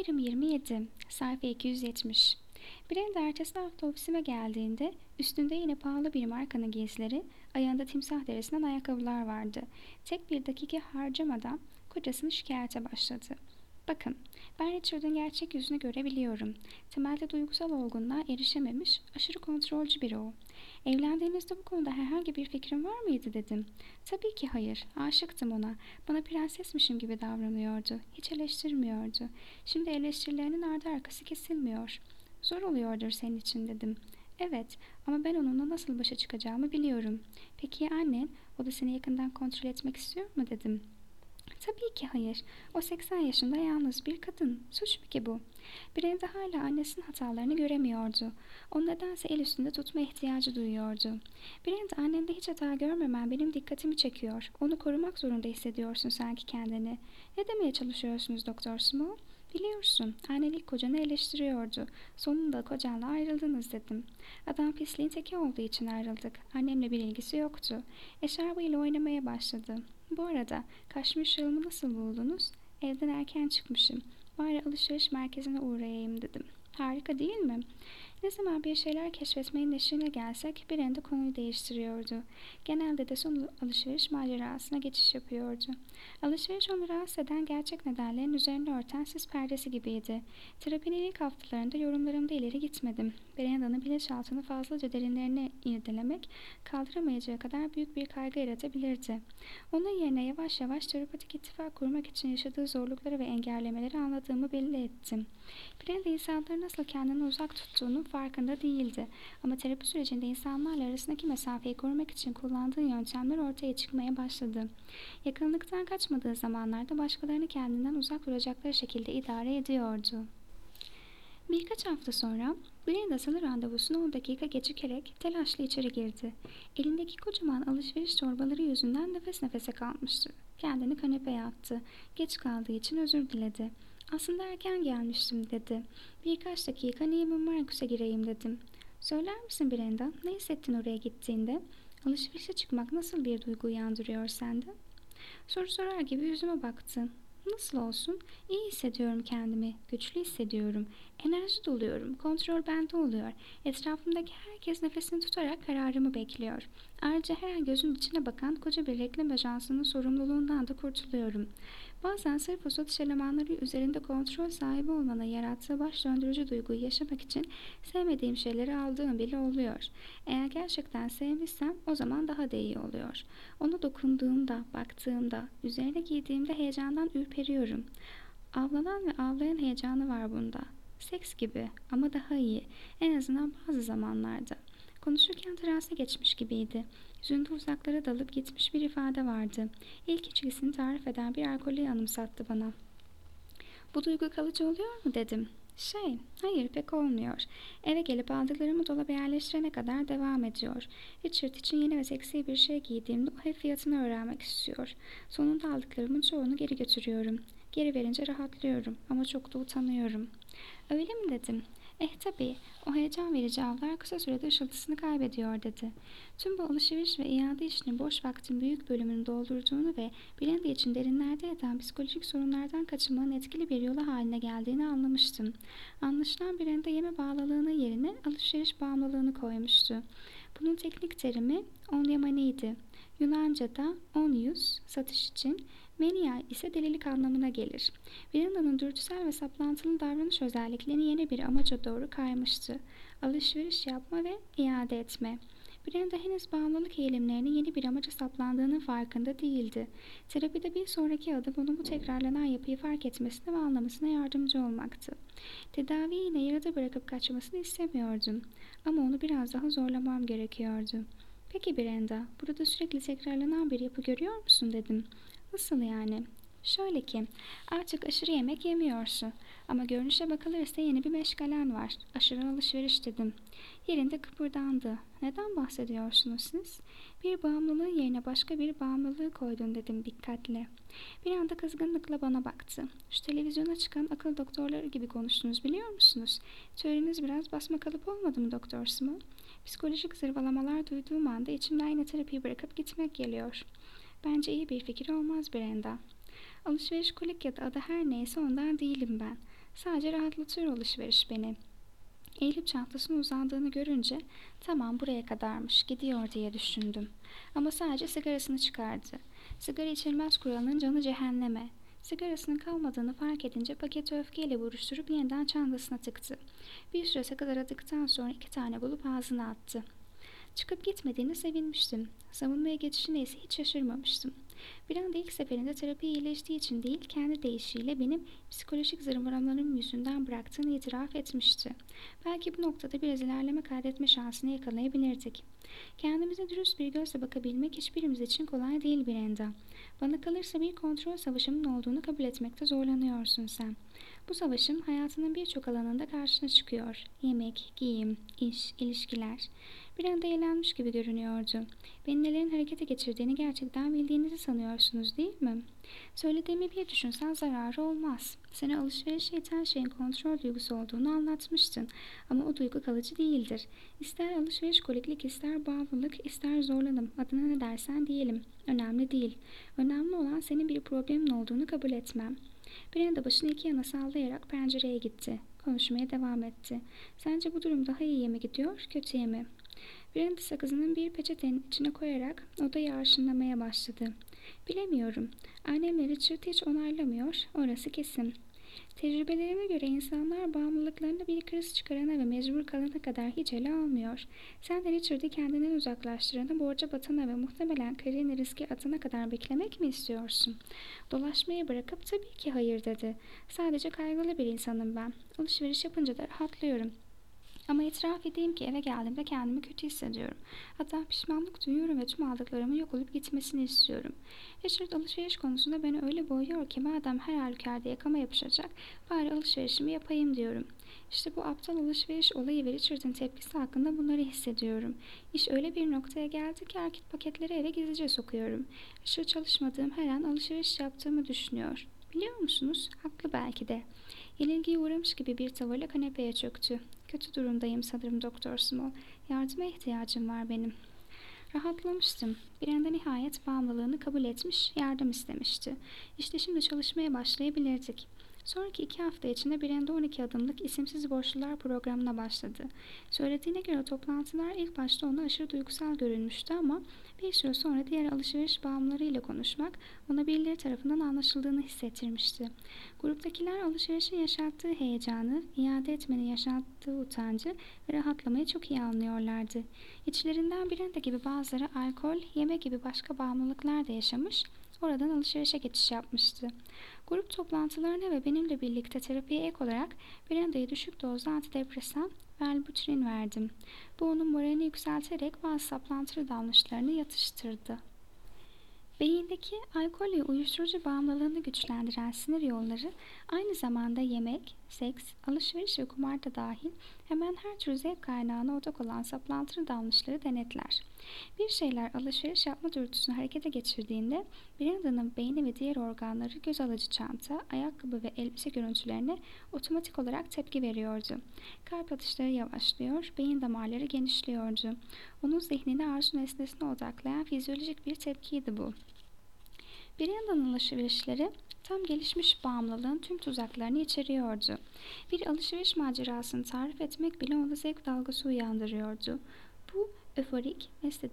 Ayrım 27, sayfa 270. Brenda ertesi hafta ofisime geldiğinde üstünde yine pahalı bir markanın giysileri, ayağında timsah derisinden ayakkabılar vardı. Tek bir dakika harcamadan kocasını şikayete başladı. Bakın, ben Richard'ın gerçek yüzünü görebiliyorum. Temelde duygusal olgunluğa erişememiş, aşırı kontrolcü biri o. Evlendiğinizde bu konuda herhangi bir fikrin var mıydı dedim. Tabii ki hayır, aşıktım ona. Bana prensesmişim gibi davranıyordu. Hiç eleştirmiyordu. Şimdi eleştirilerinin ardı arkası kesilmiyor. Zor oluyordur senin için dedim. Evet, ama ben onunla nasıl başa çıkacağımı biliyorum. Peki ya annen? O da seni yakından kontrol etmek istiyor mu dedim. Tabii ki hayır. O 80 yaşında yalnız bir kadın. Suç mu ki bu? Brenda hala annesinin hatalarını göremiyordu. O nedense el üstünde tutma ihtiyacı duyuyordu. Brenda, annende hiç hata görmemen benim dikkatimi çekiyor. Onu korumak zorunda hissediyorsun sanki kendini. Ne demeye çalışıyorsunuz Doktor Small? Biliyorsun, annen ilk kocanı eleştiriyordu. Sonunda kocanla ayrıldınız dedim. Adam pisliğin teki olduğu için ayrıldık. Annemle bir ilgisi yoktu. Eşarbıyla oynamaya başladı. Bu arada kaşmir şalımı nasıl buldunuz? Evden erken çıkmışım. Bari alışveriş merkezine uğrayayım dedim. Harika değil mi? Ne zaman bir şeyler keşfetmenin neşine gelsek bir anda konuyu değiştiriyordu. Genelde de son alışveriş macerasına geçiş yapıyordu. Alışveriş onu rahatsız eden gerçek nedenlerin üzerine örten sis perdesi gibiydi. Terapinin ilk haftalarında yorumlarımda ileri gitmedim. Brenda'nın bilinçaltını fazlaca derinlerine irdelemek kaldıramayacağı kadar büyük bir kaygı yaratabilirdi. Onun yerine yavaş yavaş terapatik ittifak kurmak için yaşadığı zorlukları ve engellemeleri anladığımı belli ettim. Brenda insanları nasıl kendinden uzak tuttuğunun farkında değildi. Ama terapi sürecinde insanlarla arasındaki mesafeyi korumak için kullandığı yöntemler ortaya çıkmaya başladı. Yakınlıktan kaçmadığı zamanlarda başkalarını kendinden uzak duracakları şekilde idare ediyordu. Birkaç hafta sonra Brenda salı randevusuna 10 dakika gecikerek telaşlı içeri girdi. Elindeki kocaman alışveriş torbaları yüzünden nefes nefese kalmıştı. Kendini kanepeye attı. Geç kaldığı için özür diledi. Aslında erken gelmiştim dedi. Birkaç dakika Neiman Marcus'a gireyim dedim. Söyler misin Brenda, ne hissettin oraya gittiğinde? Alışverişe çıkmak nasıl bir duygu uyandırıyor sende? Soru sorar gibi yüzüme baktı. Nasıl olsun? İyi hissediyorum kendimi, güçlü hissediyorum, enerji doluyorum, kontrol bende oluyor. Etrafımdaki herkes nefesini tutarak kararımı bekliyor. Ayrıca her an gözüm içine bakan koca bir reklam ajansının sorumluluğundan da kurtuluyorum. Bazen sırf o satış elemanları üzerinde kontrol sahibi olmanın yarattığı baş döndürücü duyguyu yaşamak için sevmediğim şeyleri aldığım bile oluyor. Eğer gerçekten sevmişsem o zaman daha da iyi oluyor. Ona dokunduğumda, baktığımda, üzerine giydiğimde heyecandan ürperiyorum. Avlanan ve avlayan heyecanı var bunda. Seks gibi ama daha iyi. En azından bazı zamanlarda. Konuşurken transa geçmiş gibiydi. Yüzünde uzaklara dalıp gitmiş bir ifade vardı. İlk içkisini tarif eden bir alkolü anımsattı bana. Bu duygu kalıcı oluyor mu dedim. Hayır pek olmuyor. Eve gelip aldıklarımı dolaba yerleştirene kadar devam ediyor. Richard için yeni ve seksi bir şey giydiğimde o hep fiyatını öğrenmek istiyor. Sonunda aldıklarımın çoğunu geri götürüyorum. Geri verince rahatlıyorum ama çok da utanıyorum. Öyle mi dedim. Tabii, o heyecan verici avlar kısa sürede ışıltısını kaybediyor dedi. Tüm bu alışveriş ve iade işinin boş vaktin büyük bölümünü doldurduğunu ve Brenda için derinlerde yatan psikolojik sorunlardan kaçınmanın etkili bir yolu haline geldiğini anlamıştım. Anlaşılan Brenda yeme bağlılığının yerine alışveriş bağımlılığını koymuştu. Bunun teknik terimi onyamaniydi. Yunanca'da onyus, satış için, mania ise delilik anlamına gelir. Brenda'nın dürtüsel ve saplantılı davranış özelliklerini yeni bir amaca doğru kaymıştı. Alışveriş yapma ve iade etme. Brenda henüz bağımlılık eğilimlerinin yeni bir amaca saplandığının farkında değildi. Terapide bir sonraki adım onun bu tekrarlanan yapıyı fark etmesine ve anlamasına yardımcı olmaktı. Tedaviyi yine yarıda bırakıp kaçmasını istemiyordum. Ama onu biraz daha zorlamam gerekiyordu. Peki Brenda, burada sürekli tekrarlanan bir yapı görüyor musun dedim. Nasıl yani? Şöyle ki, artık aşırı yemek yemiyorsun. Ama görünüşe bakılırsa yeni bir meşgalen var. Aşırı alışveriş dedim. Yerinde kıpırdandı. Neden bahsediyorsunuz siz? Bir bağımlılığın yerine başka bir bağımlılığı koydun dedim dikkatle. Bir anda kızgınlıkla bana baktı. Şu televizyona çıkan akıl doktorları gibi konuştunuz biliyor musunuz? Teoriniz biraz basma kalıp olmadı mı Doktor Small? Psikolojik zırvalamalar duyduğum anda içimden yine terapiyi bırakıp gitmek geliyor. Bence iyi bir fikir olmaz Brenda. Alışveriş kolik ya da adı her neyse ondan değilim ben. Sadece rahatlatıyor alışveriş beni. Eğilip çantasını uzandığını görünce tamam buraya kadarmış gidiyor diye düşündüm. Ama sadece sigarasını çıkardı. Sigara içilmez kuralının canı cehenneme. Sigarasının kalmadığını fark edince paketi öfkeyle buruşturup yeniden çantasına tıktı. Bir süre sakız aradıktan sonra 2 tane bulup ağzına attı. Çıkıp gitmediğine sevinmiştim. Savunmaya geçişine ise hiç şaşırmamıştım. Bir anda ilk seferinde terapi iyileştiği için değil, kendi deyişiyle benim psikolojik zırvaramlarım yüzünden bıraktığını itiraf etmişti. Belki bu noktada biraz ilerleme kaydetme şansını yakalayabilirdik. Kendimize dürüst bir gözle bakabilmek hiçbirimiz için kolay değil Brenda. Bana kalırsa bir kontrol savaşımın olduğunu kabul etmekte zorlanıyorsun sen. Bu savaşım hayatının birçok alanında karşına çıkıyor. Yemek, giyim, iş, ilişkiler. Bir anda eğlenmiş gibi görünüyordu. Beni nelerin harekete geçirdiğini gerçekten bildiğinizi sanıyorsunuz değil mi? Söylediğimi bir düşünsen zararı olmaz. Sana alışverişe iten şeyin kontrol duygusu olduğunu anlatmıştın. Ama o duygu kalıcı değildir. İster alışveriş koliklik, ister bağımlılık, ister zorlanım. Adına ne dersen diyelim. Önemli değil. Önemli olan senin bir problemin olduğunu kabul etmem. Brenda başını iki yana sallayarak pencereye gitti. Konuşmaya devam etti. Sence bu durum daha iyiye mi gidiyor, kötüye mi? Brenda sakızının bir peçetenin içine koyarak odayı arşınlamaya başladı. Bilemiyorum. Annemler Richard hiç onaylamıyor, orası kesin. Tecrübelerime göre insanlar bağımlılıklarında bir kriz çıkarana ve mecbur kalana kadar hiç ele almıyor. Sen de Richard'ı kendinden uzaklaştırana, borca batana ve muhtemelen kariyerini riske atana kadar beklemek mi istiyorsun? Dolaşmayı bırakıp tabii ki hayır dedi. Sadece kaygılı bir insanım ben. Alışveriş yapınca da rahatlıyorum. Ama itiraf edeyim ki eve geldiğimde kendimi kötü hissediyorum. Hatta pişmanlık duyuyorum ve tüm aldıklarımın yok olup gitmesini istiyorum. Richard alışveriş konusunda beni öyle boğuyor ki madem her halükarda yakama yapışacak, bari alışverişimi yapayım diyorum. İşte bu aptal alışveriş olayı ve Richard'ın tepkisi hakkında bunları hissediyorum. İş öyle bir noktaya geldi ki paketleri eve gizlice sokuyorum. Richard çalışmadığım her an alışveriş yaptığımı düşünüyor. Biliyor musunuz? Haklı belki de. Yenilgiye uğramış gibi bir tavırla kanepeye çöktü. Kötü durumdayım sanırım Doktor Small. Yardıma ihtiyacım var benim. Rahatlamıştım. Bir anda nihayet bağımlılığını kabul etmiş, yardım istemişti. İşte şimdi çalışmaya başlayabilirdik. Sonraki 2 hafta içinde Brenda 12 adımlık isimsiz borçlular programına başladı. Söylediğine göre toplantılar ilk başta ona aşırı duygusal görünmüştü ama bir süre sonra diğer alışveriş bağımlılarıyla konuşmak ona birileri tarafından anlaşıldığını hissettirmişti. Gruptakiler alışverişin yaşattığı heyecanı, iade etmenin yaşattığı utancı ve rahatlamayı çok iyi anlıyorlardı. İçlerinden Brenda gibi bazıları alkol, yemek gibi başka bağımlılıklar da yaşamış, oradan alışverişe geçiş yapmıştı. Grup toplantılarına ve benimle birlikte terapiye ek olarak Brenda'ya düşük dozda antidepresan Wellbutrin verdim. Bu onun moralini yükselterek bazı saplantılı davranışlarını yatıştırdı. Beyindeki alkol ve uyuşturucu bağımlılığını güçlendiren sinir yolları aynı zamanda yemek, seks, alışveriş ve kumar da dahil hemen her tür zevk kaynağına odak olan saplantılı davranışları denetler. Bir şeyler alışveriş yapma dürtüsünü harekete geçirdiğinde Brenda'nın beyni ve diğer organları göz alıcı çanta, ayakkabı ve elbise görüntülerine otomatik olarak tepki veriyordu. Kalp atışları yavaşlıyor, beyin damarları genişliyordu. Onun zihnini arzu nesnesine odaklayan fizyolojik bir tepkiydi bu. Brenda'nın alışverişleri tam gelişmiş bağımlılığın tüm tuzaklarını içeriyordu. Bir alışveriş macerasını tarif etmek bile onda zevk dalgası uyandırıyordu. Bu öforik,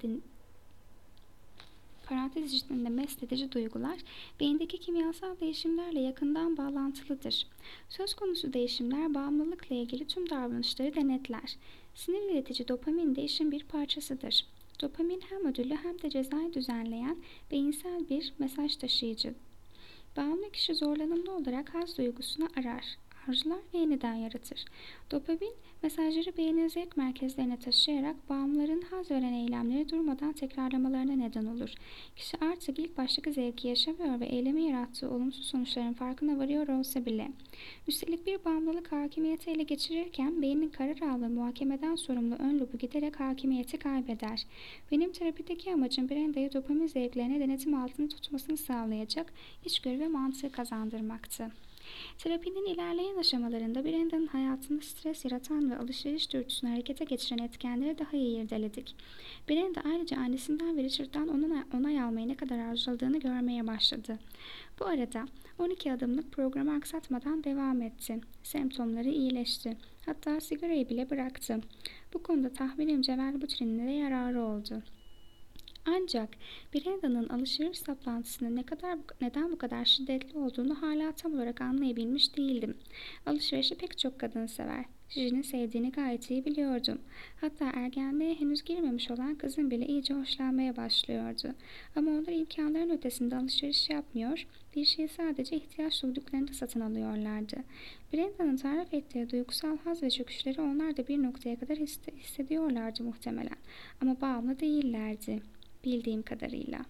parantez içinde mest edici duygular beyindeki kimyasal değişimlerle yakından bağlantılıdır. Söz konusu değişimler bağımlılıkla ilgili tüm davranışları denetler. Sinir iletici dopamin de işin bir parçasıdır. Dopamin hem ödülü hem de cezayı düzenleyen beyinsel bir mesaj taşıyıcı. Bağımlı kişi zorlanımlı olarak haz duygusunu arar, arzular ve yeniden yaratır. Dopamin mesajları beynin zevk merkezlerine taşıyarak bağımlıların haz veren eylemleri durmadan tekrarlamalarına neden olur. Kişi artık ilk baştaki zevki yaşamıyor ve eylemi yarattığı olumsuz sonuçların farkına varıyor olsa bile. Üstelik bir bağımlılık hakimiyeti ele geçirirken beynin karar alma muhakemeden sorumlu ön lobu giderek hakimiyeti kaybeder. Benim terapideki amacım Brenda'yı dopamin zevklerine denetim altında tutmasını sağlayacak içgörü ve mantığı kazandırmaktı. Terapinin ilerleyen aşamalarında Brenda'nın hayatında stres yaratan ve alışveriş dürtüsünü harekete geçiren etkenleri daha iyi irdeledik. Brenda ayrıca annesinden ve Richard'dan onay almayı ne kadar arzuladığını görmeye başladı. Bu arada 12 adımlık programı aksatmadan devam etti. Semptomları iyileşti. Hatta sigarayı bile bıraktı. Bu konuda tahminimce Wellbutrin'in de yararı oldu. Ancak Brenda'nın alışveriş saplantısının neden bu kadar şiddetli olduğunu hala tam olarak anlayabilmiş değildim. Alışverişi pek çok kadın sever. Gigi'nin sevdiğini gayet iyi biliyordum. Hatta ergenliğe henüz girmemiş olan kızın bile iyice hoşlanmaya başlıyordu. Ama onlar imkanların ötesinde alışveriş yapmıyor, bir şeyi sadece ihtiyaç duyduklarında satın alıyorlardı. Brenda'nın tarif ettiği duygusal haz ve çöküşleri onlar da bir noktaya kadar hissediyorlardı muhtemelen. Ama bağımlı değillerdi. Bildiğim kadarıyla.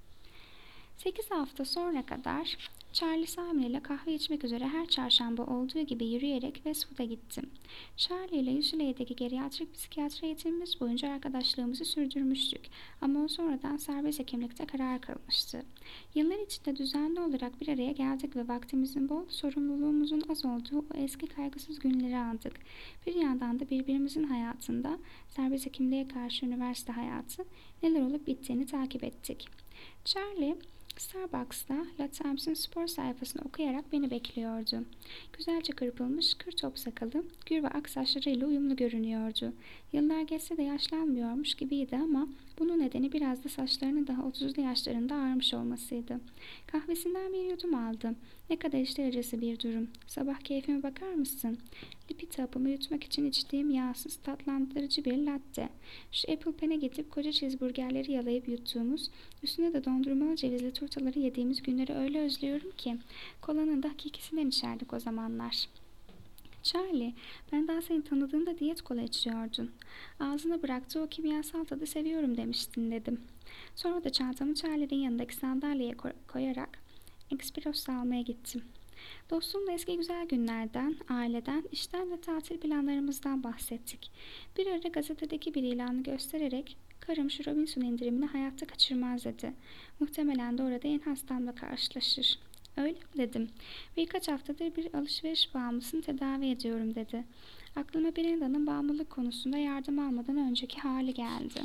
8 hafta sonra kadar Charlie Simon ile kahve içmek üzere her çarşamba olduğu gibi yürüyerek Westwood'a gittim. Charlie ile UCLA'deki geriatrik psikiyatri eğitimimiz boyunca arkadaşlığımızı sürdürmüştük ama o sonradan serbest hekimlikte karar kılmıştı. Yıllar içinde düzenli olarak bir araya geldik ve vaktimizin bol, sorumluluğumuzun az olduğu o eski kaygısız günleri andık. Bir yandan da birbirimizin hayatında, serbest hekimliğe karşı üniversite hayatı, neler olup bittiğini takip ettik. Charlie, Starbucks'ta La Times'in spor sayfasını okuyarak beni bekliyordu. Güzelce kırpılmış, kır top sakalı, gür ve ak saçlarıyla uyumlu görünüyordu. Yıllar geçse de yaşlanmıyormuş gibiydi ama bunun nedeni biraz da saçlarının daha 30'lu yaşlarında ağarmış olmasıydı. Kahvesinden bir yudum aldım. Ne kadar iştah acısı bir durum. Sabah keyfime bakar mısın? Lipid hapımı yutmak için içtiğim yağsız, tatlandırıcı bir latte. Şu Apple Pen'e gidip koca cheeseburgerleri yalayıp yuttuğumuz, üstüne de dondurmalı cevizli turtaları yediğimiz günleri öyle özlüyorum ki. Kolanın da hakikisinden içerdik o zamanlar. Charlie, ben daha seni tanıdığımda diyet kola içiyordun. Ağzına bıraktığı o kimyasal tadı seviyorum demiştin dedim. Sonra da çantamı Charlie'nin yanındaki sandalyeye koyarak Express almaya gittim. Dostumla eski güzel günlerden, aileden, işten ve tatil planlarımızdan bahsettik. Bir ara gazetedeki bir ilanı göstererek karım şu Robinson indirimini hayatta kaçırmaz dedi. Muhtemelen de orada en hastamla karşılaşır. Öyle mi dedim. Birkaç haftadır bir alışveriş bağımlısını tedavi ediyorum dedi. Aklıma Brenda'nın bağımlılık konusunda yardım almadan önceki hali geldi.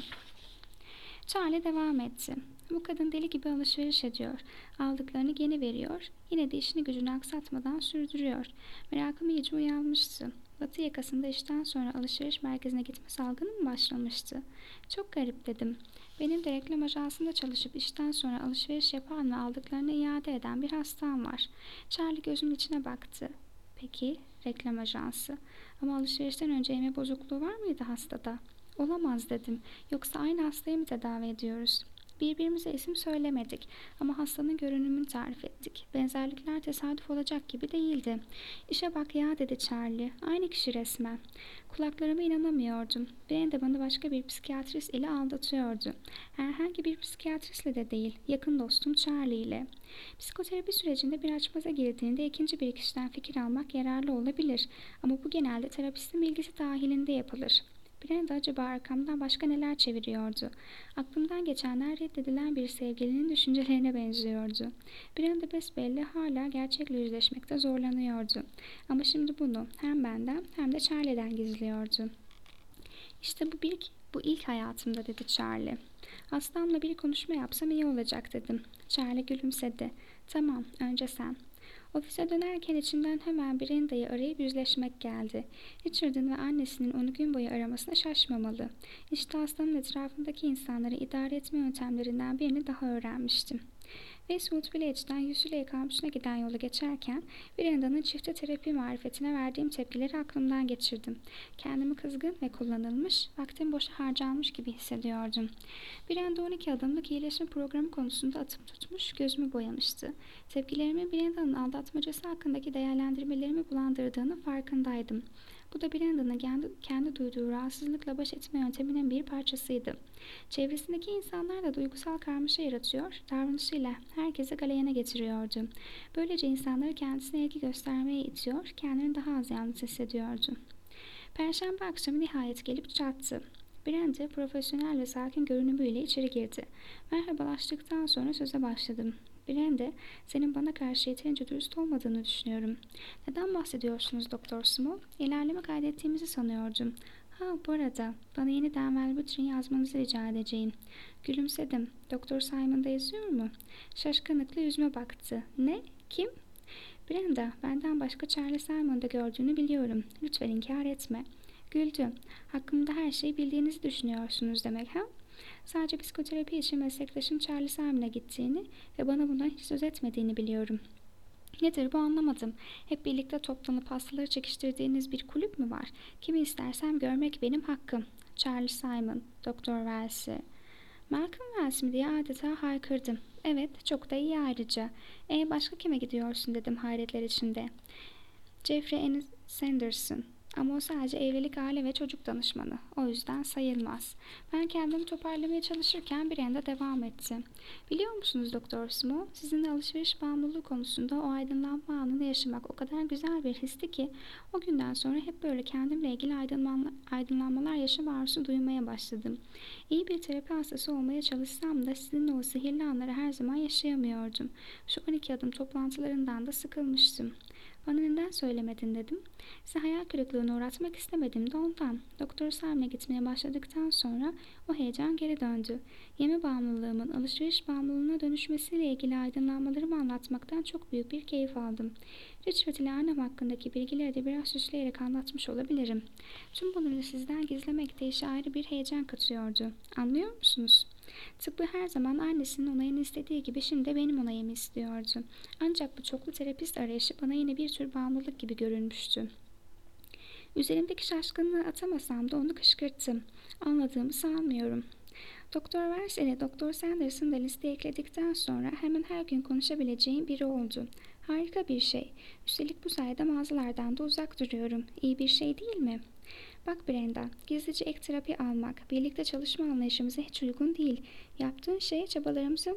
Charlie devam etti. Bu kadın deli gibi alışveriş ediyor. Aldıklarını geri veriyor. Yine de işini gücünü aksatmadan sürdürüyor. Merakım iyice uyanmıştı. Batı yakasında işten sonra alışveriş merkezine gitme salgını mı başlamıştı? Çok garip dedim. Benim de reklam ajansında çalışıp işten sonra alışveriş yapan ve aldıklarını iade eden bir hastam var. Charlie gözümün içine baktı. Peki, reklam ajansı. Ama alışverişten önce yeme bozukluğu var mıydı hastada? Olamaz dedim. Yoksa aynı hastayı mı tedavi ediyoruz? Birbirimize isim söylemedik ama hastanın görünümünü tarif ettik. Benzerlikler tesadüf olacak gibi değildi. İşe bak ya dedi Charlie. Aynı kişi resmen. Kulaklarıma inanamıyordum. Brenda bana başka bir psikiyatrist ile aldatıyordu. Herhangi bir psikiyatristle de değil. Yakın dostum Charlie ile. Psikoterapi sürecinde bir açmaza girdiğinde ikinci bir kişiden fikir almak yararlı olabilir. Ama bu genelde terapistin bilgisi dahilinde yapılır. Brenda acaba arkamdan başka neler çeviriyordu? Aklımdan geçenler reddedilen bir sevgilinin düşüncelerine benziyordu. Brenda besbelli hala gerçekle yüzleşmekte zorlanıyordu. Ama şimdi bunu hem benden hem de Charlie'den gizliyordu. İşte bu ilk hayatımda dedi Charlie. Hastamla bir konuşma yapsam iyi olacak dedim. Charlie gülümsedi. Tamam, önce sen. Ofise dönerken içimden hemen Brenda'yı arayıp yüzleşmek geldi. Richard'ın ve annesinin onu gün boyu aramasına şaşmamalı. İşte hastanın etrafındaki insanları idare etme yöntemlerinden birini daha öğrenmiştim. Westwood Village'den UCLA kampüsüne giden yolu geçerken Brenda'nın çifte terapi marifetine verdiğim tepkileri aklımdan geçirdim. Kendimi kızgın ve kullanılmış, vaktim boşa harcanmış gibi hissediyordum. Brenda 12 adımlık iyileşme programı konusunda atıp tutmuş, gözümü boyamıştı. Tepkilerimin Brenda'nın aldatmacası hakkındaki değerlendirmelerimi bulandırdığını farkındaydım. Bu da Brenda'nın kendi duyduğu rahatsızlıkla baş etme yönteminin bir parçasıydı. Çevresindeki insanlar da duygusal karmaşa yaratıyor, davranışıyla herkesi galeyana getiriyordu. Böylece insanları kendisine ilgi göstermeye itiyor, kendini daha az yalnız hissediyordu. Perşembe akşamı nihayet gelip çattı. Brenda profesyonel ve sakin görünümüyle içeri girdi. Merhabalaştıktan sonra söze başladım. Brenda, senin bana karşı yeterince dürüst olmadığını düşünüyorum. Neden bahsediyorsunuz Doktor Small? İlerleme kaydettiğimizi sanıyordum. Ha, bu arada bana yeniden Wellbutrin yazmanızı rica edeceğim. Gülümsedim. Doktor Simon'da yazıyor mu? Şaşkınlıkla yüzüme baktı. Ne? Kim? Brenda, benden başka Charlie Simon'da gördüğünü biliyorum. Lütfen inkar etme. Güldü. Hakkımda her şeyi bildiğinizi düşünüyorsunuz demek ha? Sadece psikoterapi için meslektaşım Charlie Simon'a gittiğini ve bana bundan hiç söz etmediğini biliyorum. Nedir bu, anlamadım. Hep birlikte toplanıp hastaları çekiştirdiğiniz bir kulüp mü var? Kimi istersem görmek benim hakkım. Charlie Simon, Doktor Wells'i. Malcolm Wells mi diye adeta haykırdım. Evet, çok da iyi ayrıca. Başka kime gidiyorsun dedim hayretler içinde. Jeffrey N. Sanderson. Ama o sadece evlilik, aile ve çocuk danışmanı. O yüzden sayılmaz. Ben kendimi toparlamaya çalışırken Brenda devam etti. Biliyor musunuz Doktor Small, sizinle alışveriş bağımlılığı konusunda o aydınlanma anını yaşamak o kadar güzel bir histi ki o günden sonra hep böyle kendimle ilgili aydınlanmalar yaşam arzusu duymaya başladım. İyi bir terapi hastası olmaya çalışsam da sizinle o sihirli anları her zaman yaşayamıyordum. Şu 12 adım toplantılarından da sıkılmıştım. Bana neden söylemedin dedim. Size hayal kırıklığına uğratmak istemedim de ondan. Doktor Simon'a gitmeye başladıktan sonra o heyecan geri döndü. Yeme bağımlılığımın alışveriş bağımlılığına dönüşmesiyle ilgili aydınlanmalarımı anlatmaktan çok büyük bir keyif aldım. Richard ile annem hakkındaki bilgileri de biraz süsleyerek anlatmış olabilirim. Tüm bunları sizden gizlemek de işe ayrı bir heyecan katıyordu. Anlıyor musunuz? Tıpkı her zaman annesinin onayını istediği gibi şimdi de benim onayımı istiyordu. Ancak bu çoklu terapist arayışı bana yine bir tür bağımlılık gibi görünmüştü. Üzerimdeki şaşkınlığı atamasam da onu kışkırttım. Anladığımı sanmıyorum. Doktor Wells ile Doktor Sanders'ın da listeye ekledikten sonra hemen her gün konuşabileceğim biri oldu. Harika bir şey. Üstelik bu sayede mağazalardan da uzak duruyorum. İyi bir şey değil mi? Bak Brenda, gizlice ek terapi almak, birlikte çalışma anlayışımıza hiç uygun değil. Yaptığın şey çabalarımızı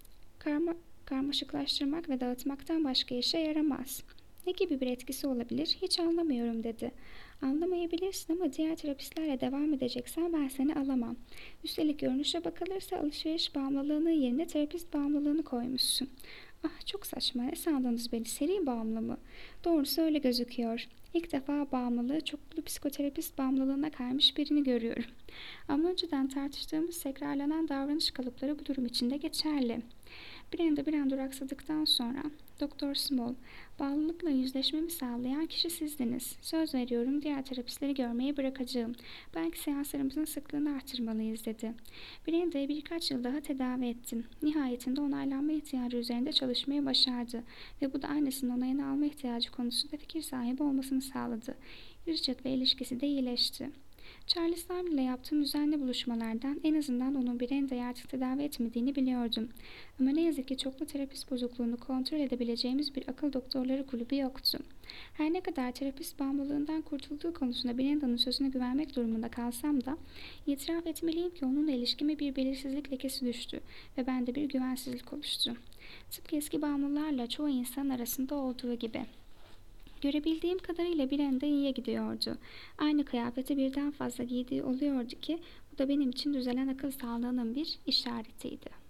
karmaşıklaştırmak ve dağıtmaktan başka işe yaramaz. Ne gibi bir etkisi olabilir? Hiç anlamıyorum dedi. Anlamayabilirsin ama diğer terapistlerle devam edeceksen ben seni alamam. Üstelik görünüşe bakılırsa alışveriş bağımlılığının yerine terapist bağımlılığını koymuşsun. Ah, çok saçma. Ne sandınız beni? Seri bağımlı mı? Doğrusu öyle gözüküyor. İlk defa bağımlılığı çoklu psikoterapist bağımlılığına kaymış birini görüyorum. Ama önceden tartıştığımız tekrarlanan davranış kalıpları bu durum için de geçerli. Brenda bir an duraksadıktan sonra Doktor Small, bağlılıkla yüzleşmemi sağlayan kişi sizdiniz. Söz veriyorum diğer terapistleri görmeyi bırakacağım. Belki seanslarımızın sıklığını artırmalıyız dedi. Brenda'yı birkaç yıl daha tedavi ettim. Nihayetinde onaylanma ihtiyacı üzerinde çalışmayı başardı ve bu da annesinin onayını alma ihtiyacı konusunda fikir sahibi olmasını sağladı. Richard'la ilişkisi de iyileşti. Charlie Simon ile yaptığım düzenli buluşmalardan en azından onun Brenda'yı artık tedavi etmediğini biliyordum. Ama ne yazık ki çoklu terapist bozukluğunu kontrol edebileceğimiz bir akıl doktorları kulübü yoktu. Her ne kadar terapist bağımlılığından kurtulduğu konusunda Brenda'nın sözüne güvenmek durumunda kalsam da itiraf etmeliyim ki onunla ilişkime bir belirsizlik lekesi düştü ve bende bir güvensizlik oluştu. Tıpkı eski bağımlılarla çoğu insan arasında olduğu gibi. Görebildiğim kadarıyla Brenda iyiye gidiyordu. Aynı kıyafeti birden fazla giydiği oluyordu ki bu da benim için düzelen akıl sağlığının bir işaretiydi.